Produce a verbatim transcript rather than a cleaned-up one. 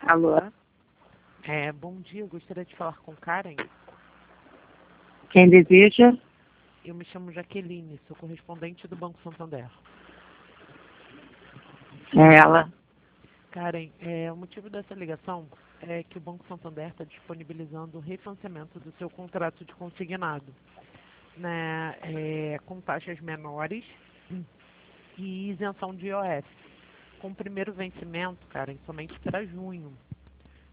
Alô? É, bom dia, eu gostaria de falar com Karen. Quem deseja? Eu me chamo Jaqueline, sou correspondente do Banco Santander. É ela. Karen, é, o motivo dessa ligação é que o Banco Santander está disponibilizando o refinanciamento do seu contrato de consignado, né, é, com taxas menores e isenção de I O F. Com o primeiro vencimento, Karen, somente para junho.